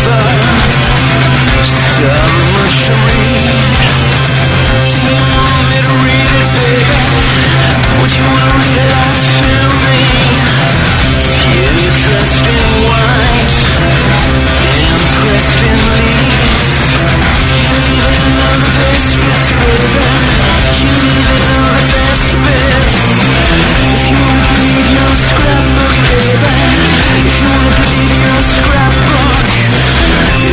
author. So much to read. Do you want me to read it, baby? Would you want to read it out to me? You dressed in white, impressed in leaves. You even know the best bits, baby. You even know the best bits. If you wanna believe your scrapbook, baby. If you wanna believe your scrapbook.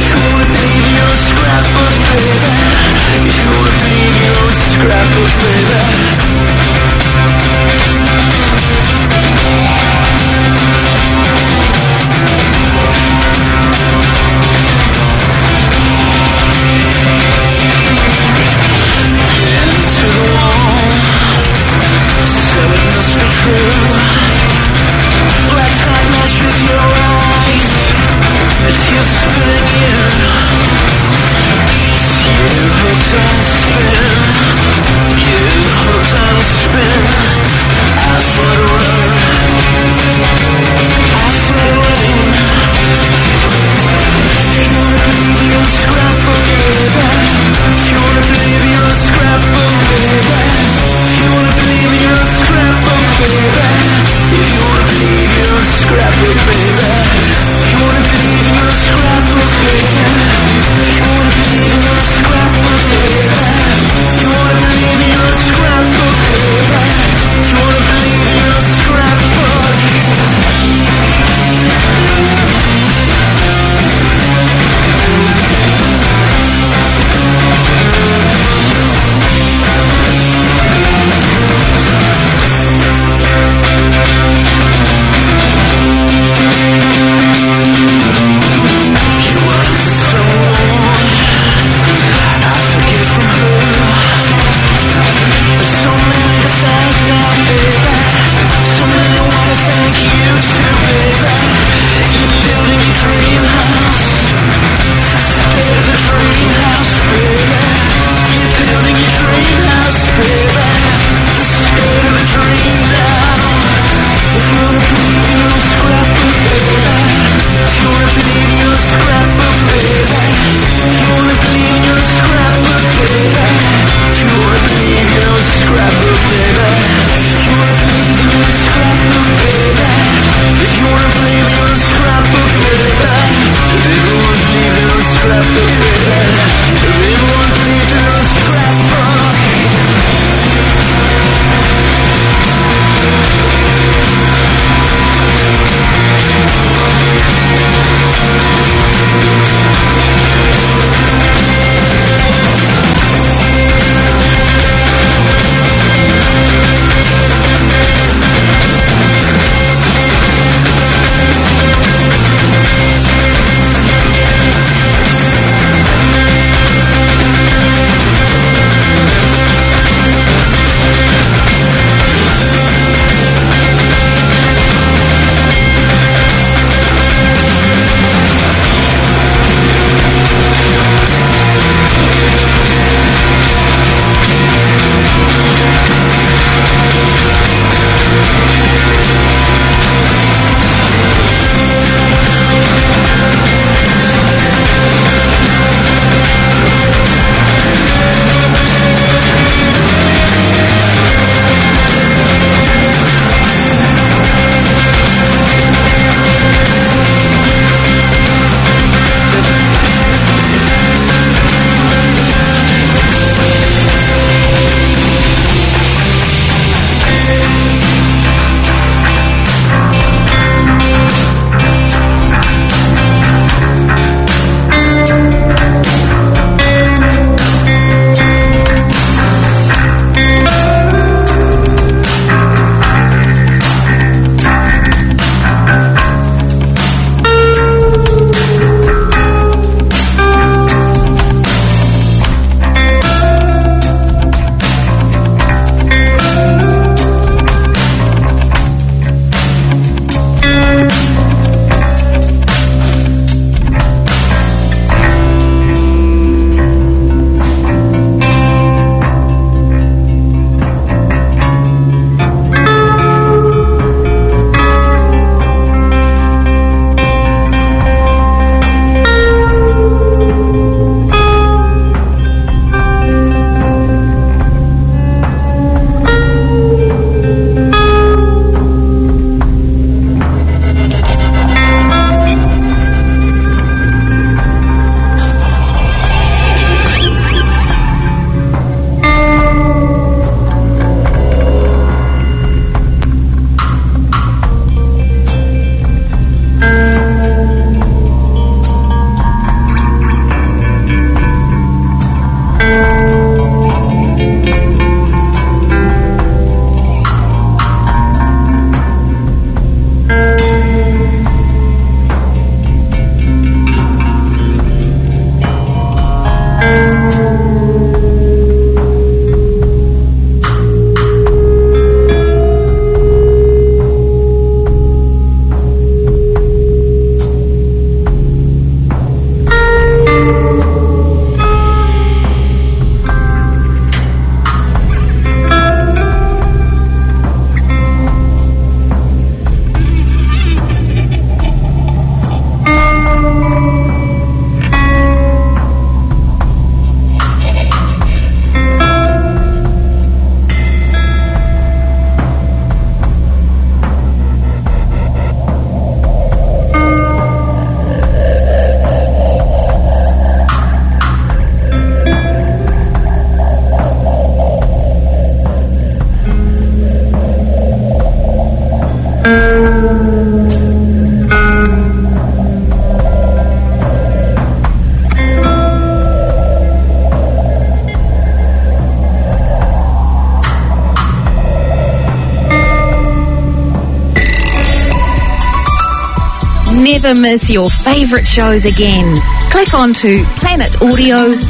Never miss your favourite shows again. Click on to planetaudio.org.nz.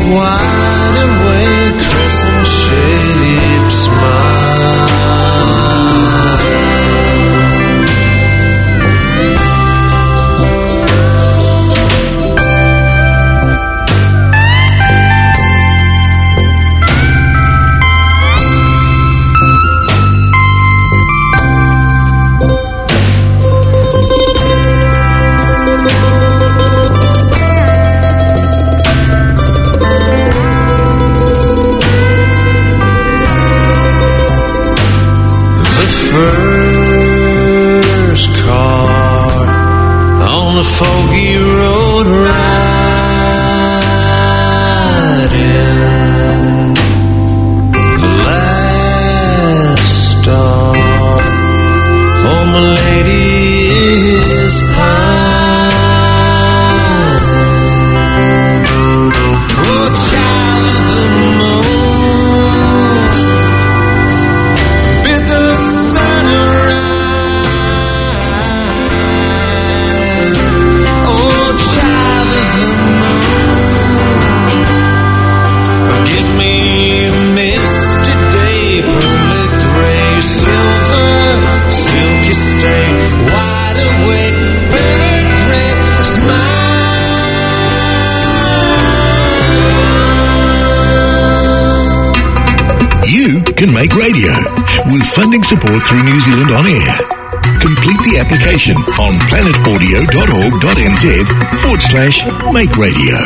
wide awake crescent shaped smile. First car on the foggy road riding, the last star for my lady is pining. Oh, child of the moon, bid the sun arise. Oh, child of the moon, give me a misty day, pearly gray, silver, silky stain, wide awake, pearly gray, smile. You can make radio with funding support through New Zealand On Air. Complete the application on planetaudio.org.nz/make radio.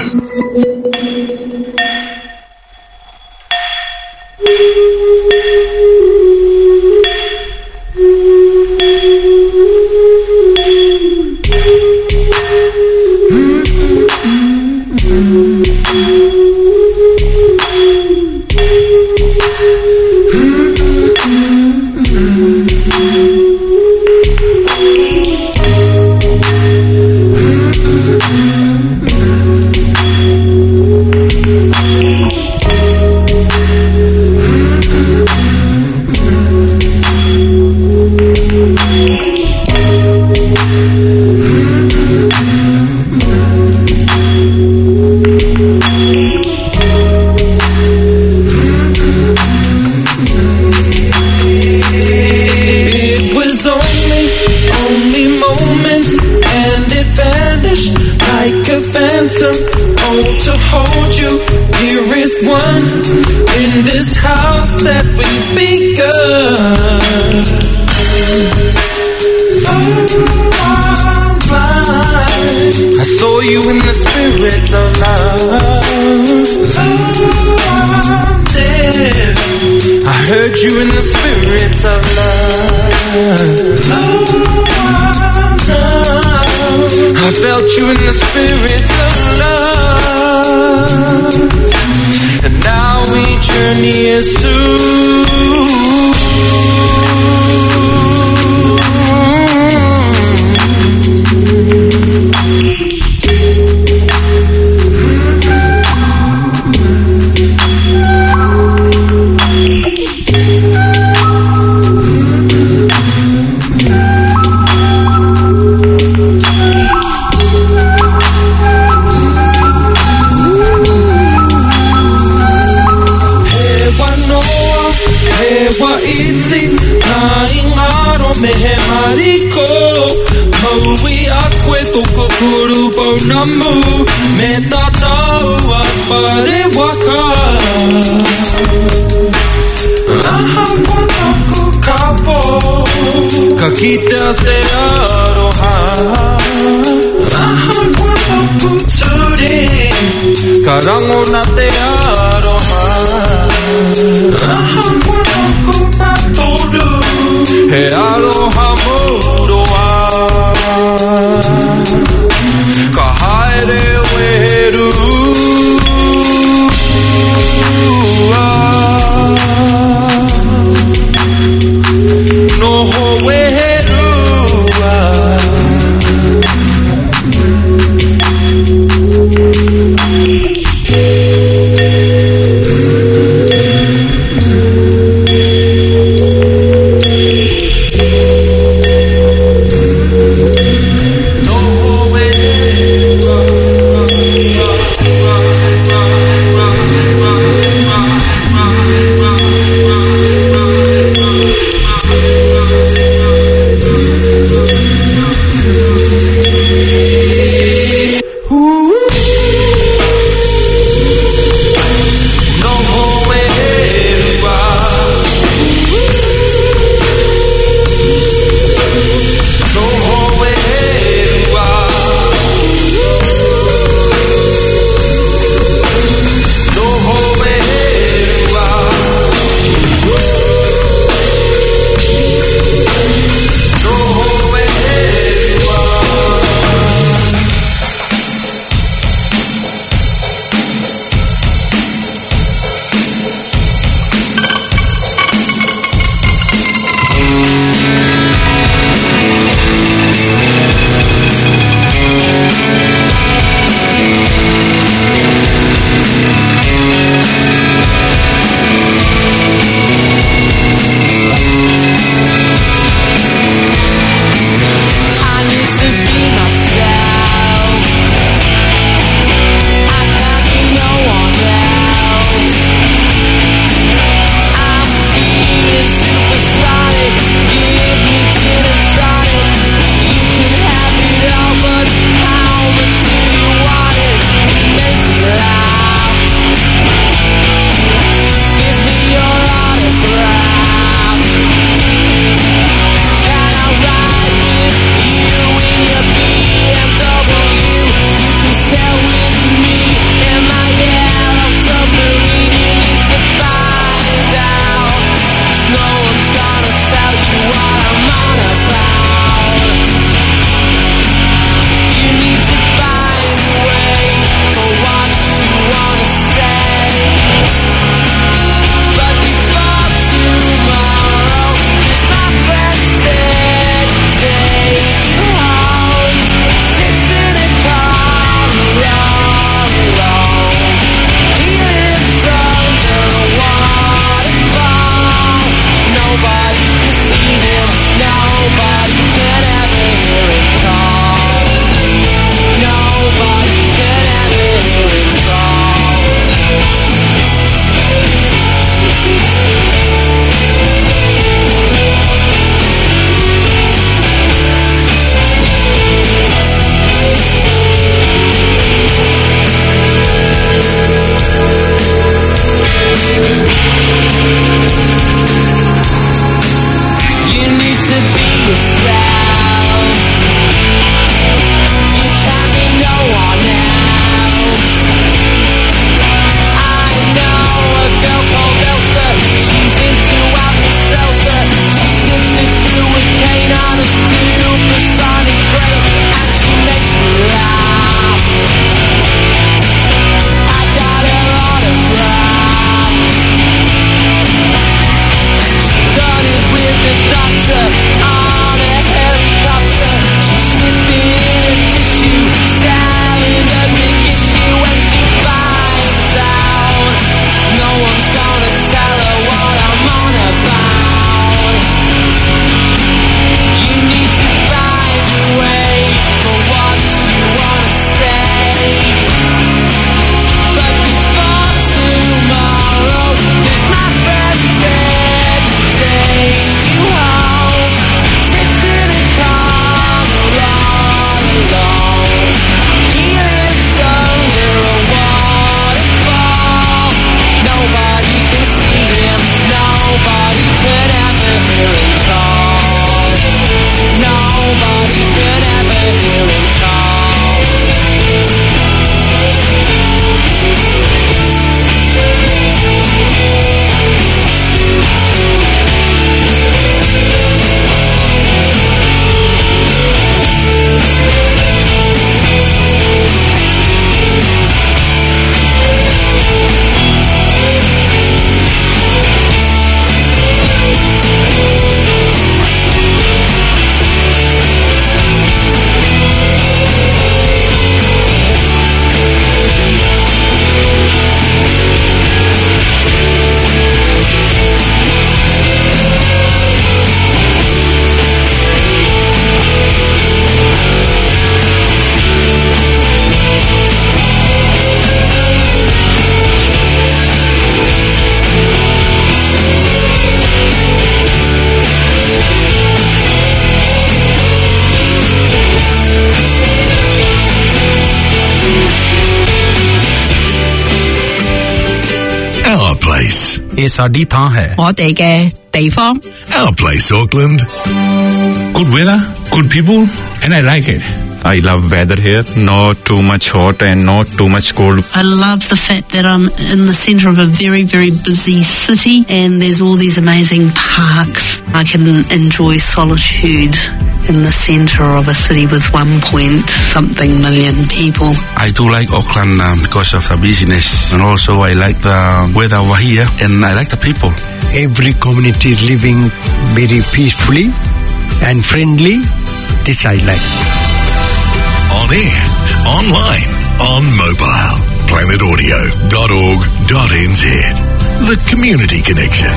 place. ਇਹ ਸਾਡੀ ਥਾਂ ਹੈ 我哋嘅地方 Our place, Auckland. Good weather, good people, and I like it. I love weather here, not too much hot and not too much cold. I love the fact that I'm in the centre of a very, very busy city and there's all these amazing parks. I can enjoy solitude in the centre of a city with 1.something million people. I do like Auckland because of the business, and also I like the weather over here and I like the people. Every community is living very peacefully and friendly. This I like. On air, online, on mobile. planetaudio.org.nz. The Community Connection.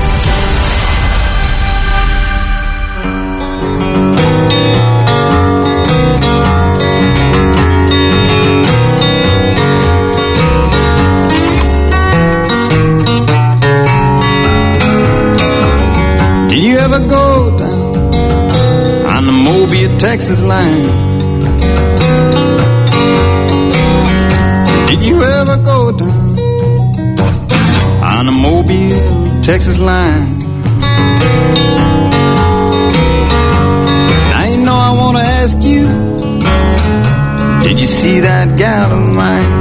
Do you ever go down on the Mobile, Texas line? Did you ever go down on the Mobile, Texas line? Now you know I want to ask you, did you see that gal of mine?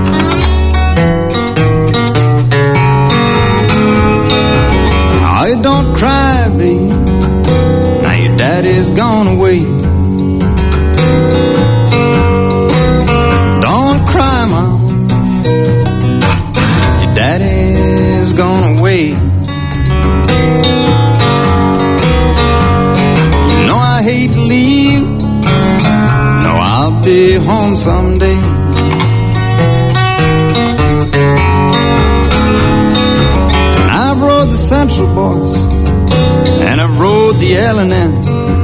Oh, don't cry, babe. Now your daddy's gone away. Don't cry, Mom. Your daddy's gone away. You know I hate to leave. No, I'll be home someday. I rode the Central Boys and I rode the L&N.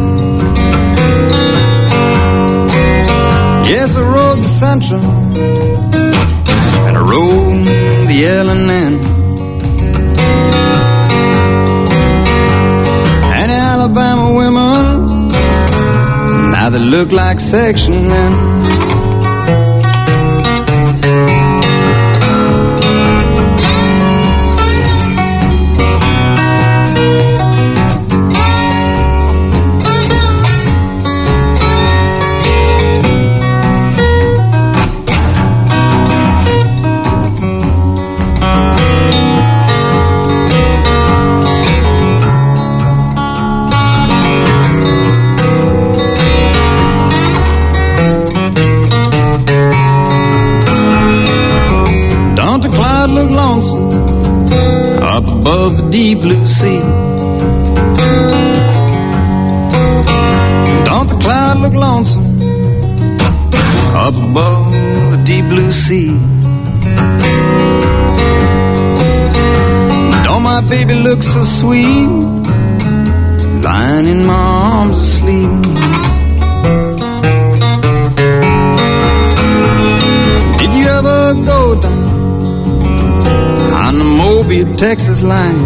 Yes, I rode the Central and I rode the L&N. And Alabama women, now they look like section men. Look lonesome up above the deep blue sea. Don't the cloud look lonesome up above the deep blue sea? Don't my baby look so sweet lying in my arms asleep? Did you ever go down on the Mobile, Texas line?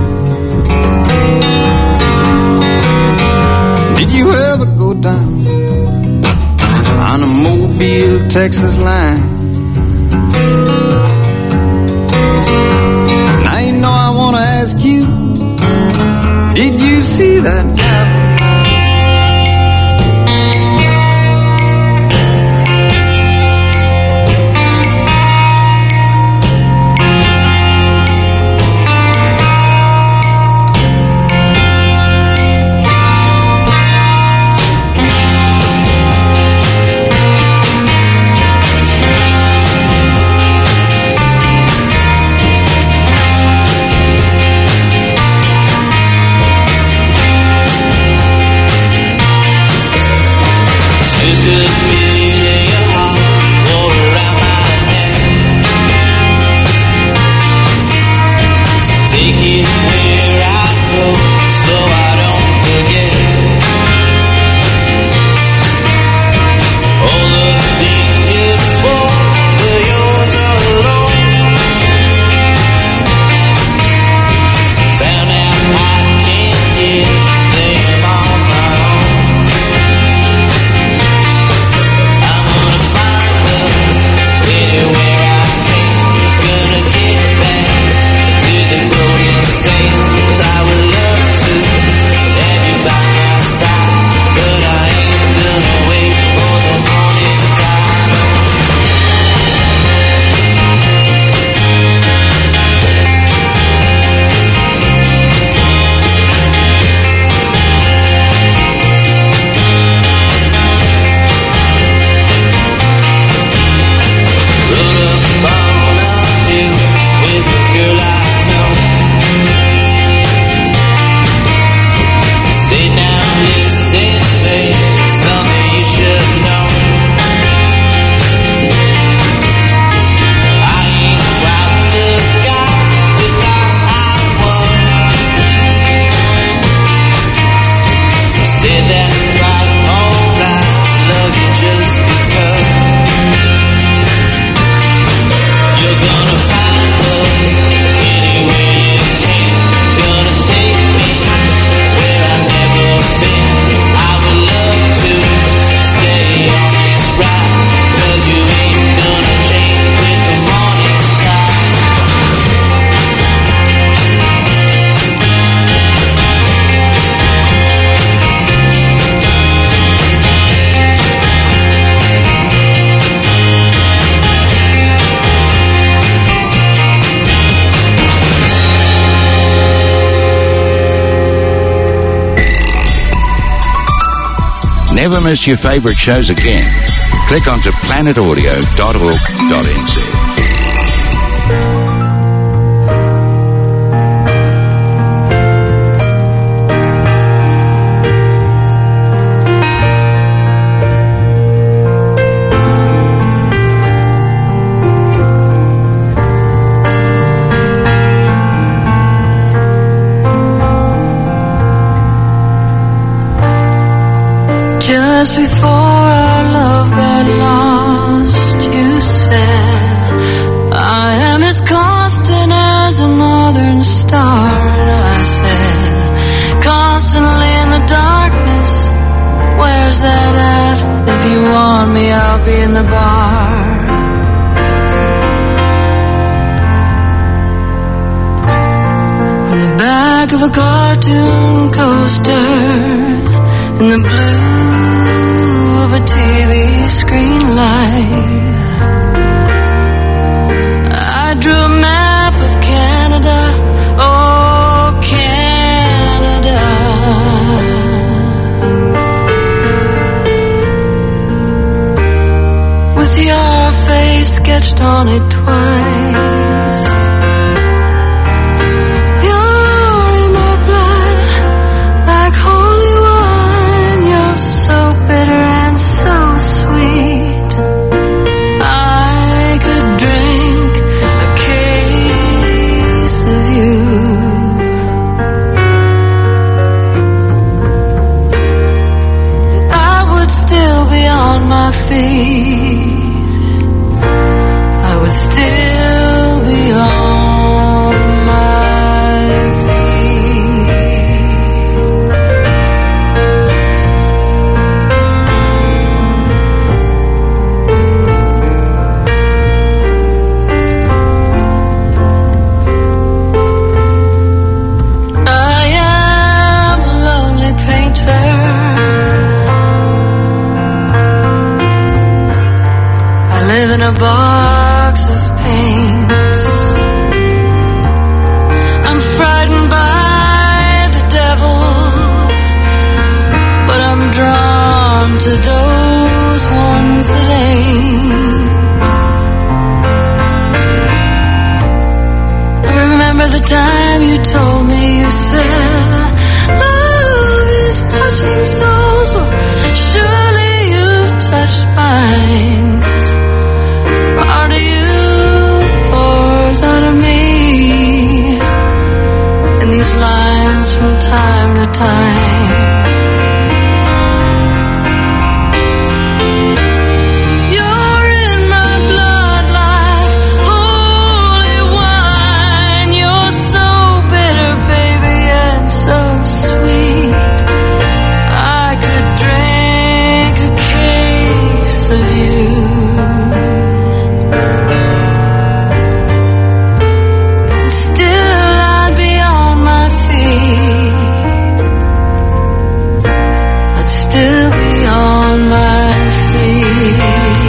Did you ever go down on the Mobile, Texas line? Now you know I want to ask you, did you see that guy? never miss your favourite shows again, click onto planetaudio.org.nz. Just before our love got lost, you said, I am as constant as a northern star. And I said, constantly in the darkness, where's that at? If you want me, I'll be in the bar. On the back of a cartoon coaster, in the blue of a TV screen light, I drew a map of Canada, oh Canada, with your face sketched on it twice. You're in my blood like holy wine. You're so bitter and so sweet. I could drink a case of you. And I would still be on my feet. I would still be on my feet. I am a lonely painter. I live in a box of paints. I'm frightened by the devil, but I'm drawn to those ones that ain't. I remember the time you told me, you said, love is touching souls. Well, surely you've touched mine, 'cause part of you pours out of me in these lines from time to time. You're in my blood like holy wine. You're so bitter, baby, and so sweet. I could drink a case of you. Still I'd be on my feet. I'd still be on my feet.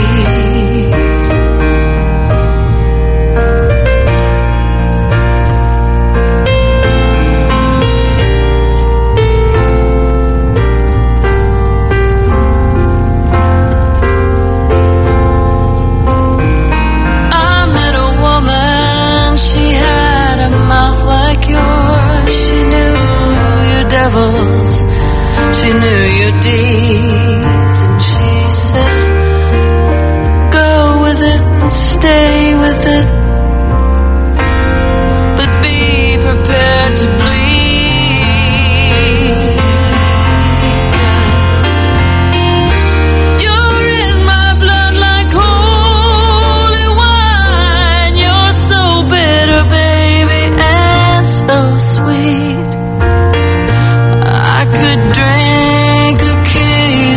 I met a woman, she had a mouth like yours. She knew your devils, she knew your deeds, and she said, go with it and stay with it, but be prepared to bleed. 'Cause you're in my blood like holy wine. You're so bitter, baby, and so sweet. I could drink a case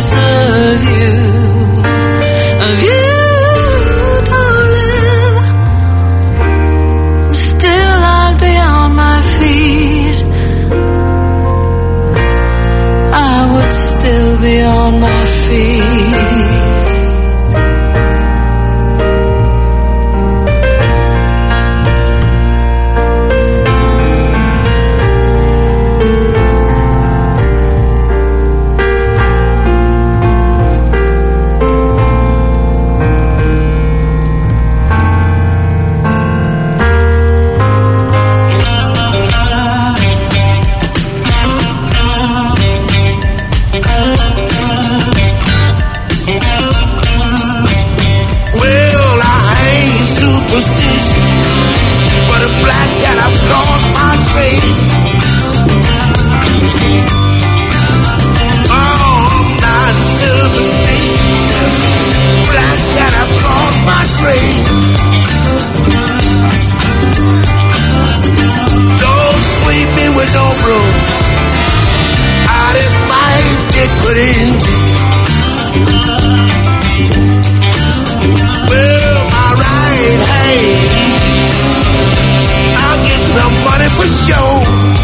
somebody for sure.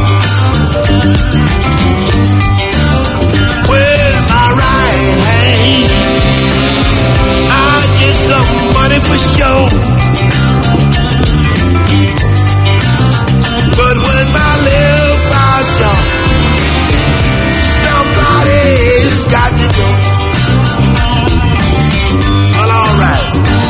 With my right hand, I'll get some money for sure. But when my left falls short, somebody's got to go. Well, all right.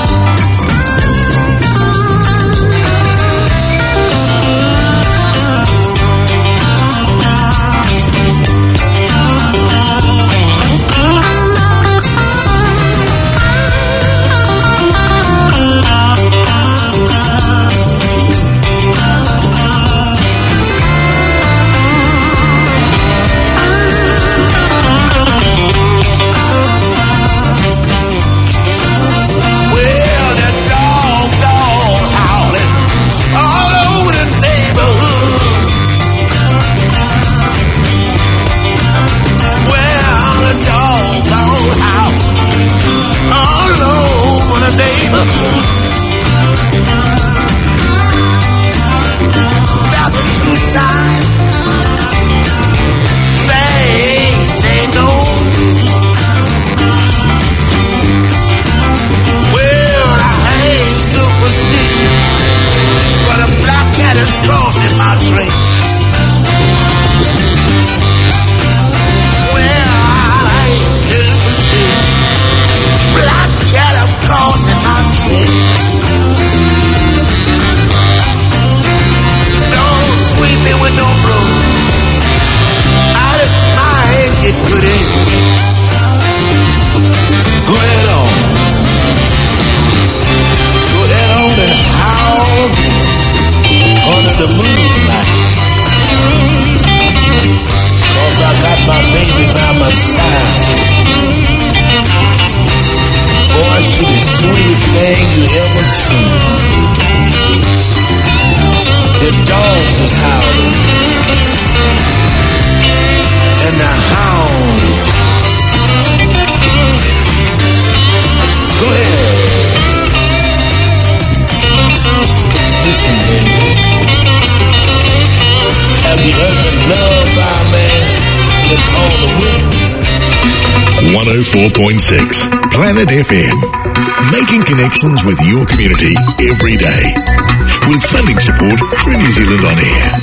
Planet FM, making connections with your community every day, with funding support through New Zealand On Air.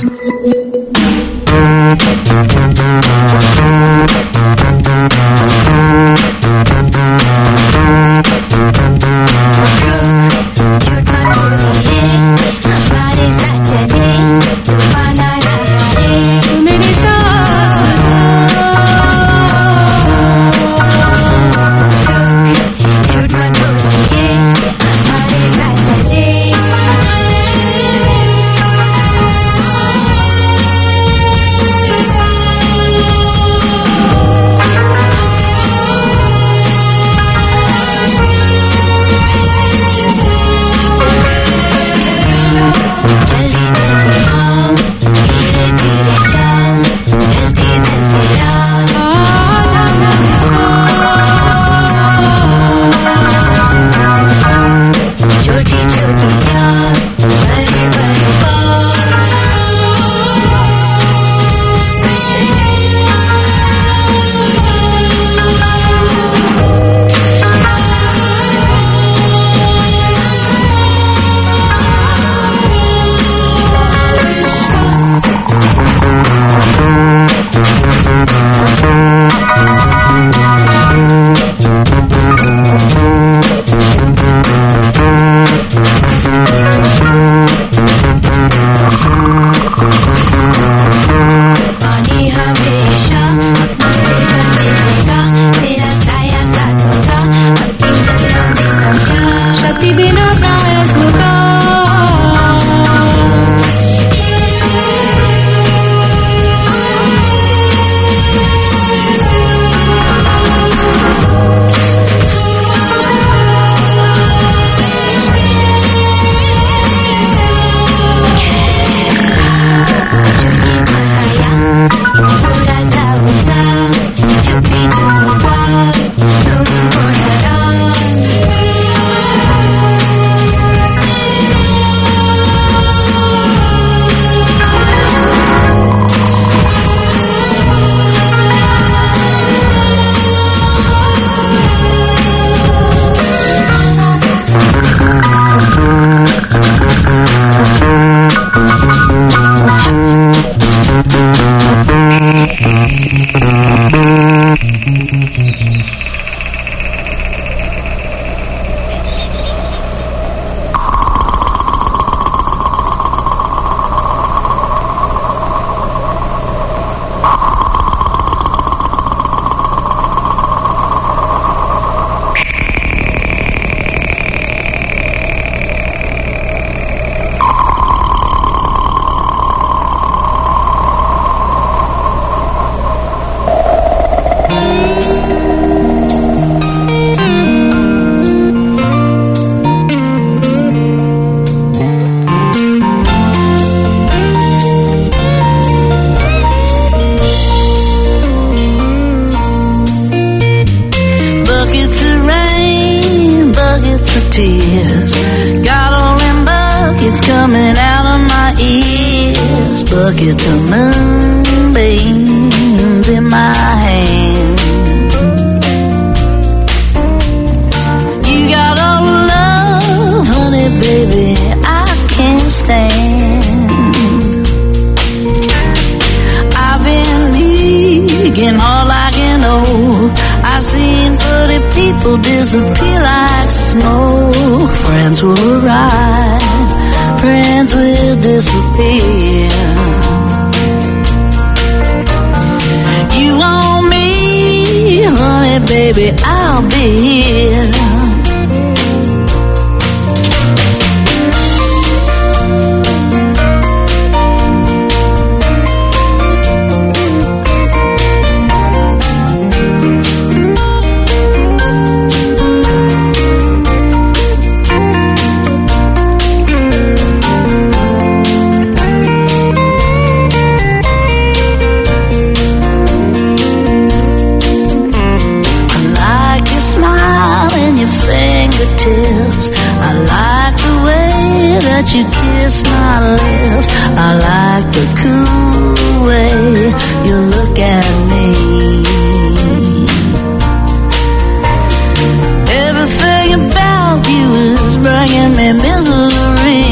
buckets of moonbeams in my hand. You got all the love, honey, baby, I can't stand. I've been leaking all I can know. I've seen 30 people disappear like smoke. Friends will arrive, friends will disappear. You want me, honey, baby, I'll be here. I like the way that you kiss my lips. I like the cool way you look at me. Everything about you is bringing me misery.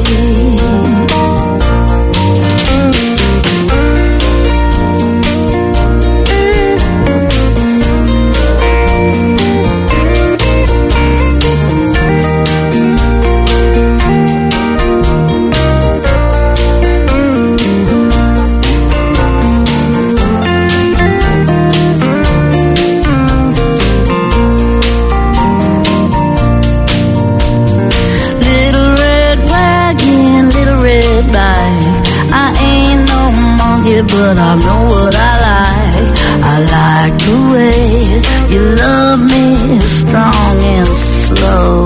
But I know what I like. I like the way you love me strong and slow.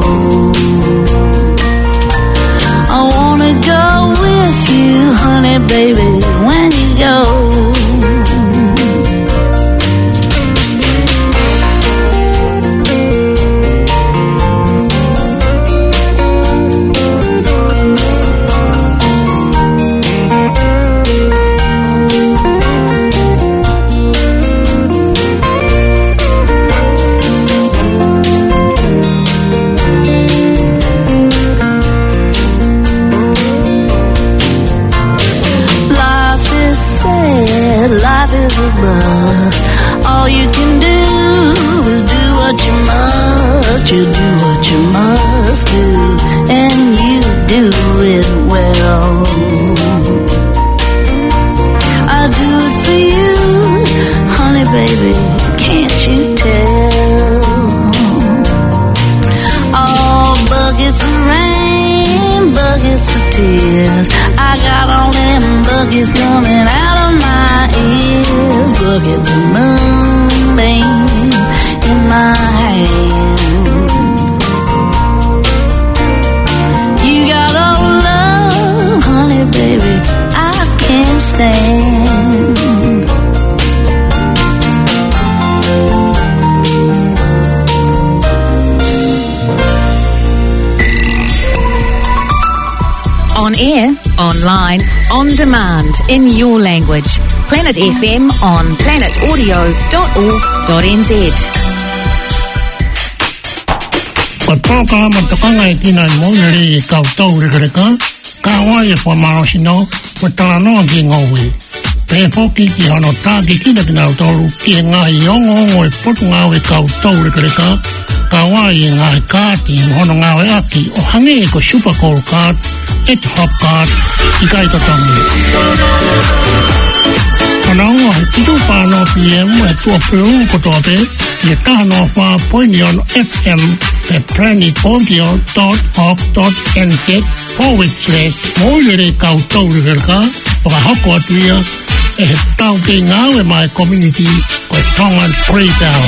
I wanna go with you, honey, baby, when you go. All you can do is do what you must. You do what you must do, and you do it well. I do it for you, honey, baby, can't you tell? Oh, buckets of rain, buckets of tears. I got all them buckets coming out of my ears. Buckets of moonbeams in my hand. You got all love, honey, baby, I can't stand. On air, online, on demand, in your language. Planet FM on planetaudio.org.nz. Patoka matokanga itina moneri kautau rekareka, kawaii whamarosino, watalano ki ngowi. Pepoki ki hono tāki kina kina utauru ki ngai ongo ongo e potu ngawe kautau rekareka, kawaii ngai kāti hono ngawe aki o hange e ko super cold card, et hop card, I kai tatangi. Kanao titu pano PM e tua peung kotope ye tahano pa poini on FM e planetaudio.org.nz/moilere kautau rekareka o ka hoko atuia e he tau ke ngawe mai community ko e tongan pre-town.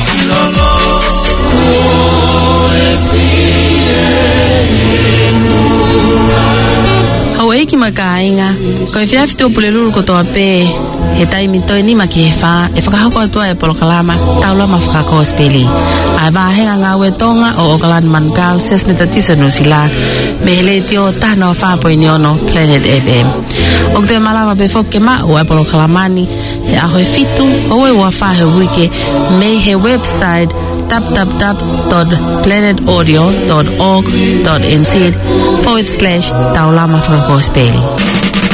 Hawaii ki makainga ko e fia fito pulelu ko to pe he taimi to ni makefa e whakahoko atua e polokalama taula mafaka gospeli a ba henga nga we tonga o okalan mankau ses metatisa no sila mehele tio tano fa poiniono Planet FM o te malama be foke ma o e polokalamani e a hoi fitu o e wa fa he wiki me he website www.planetaudio.org.nz /taula mafaka gospeli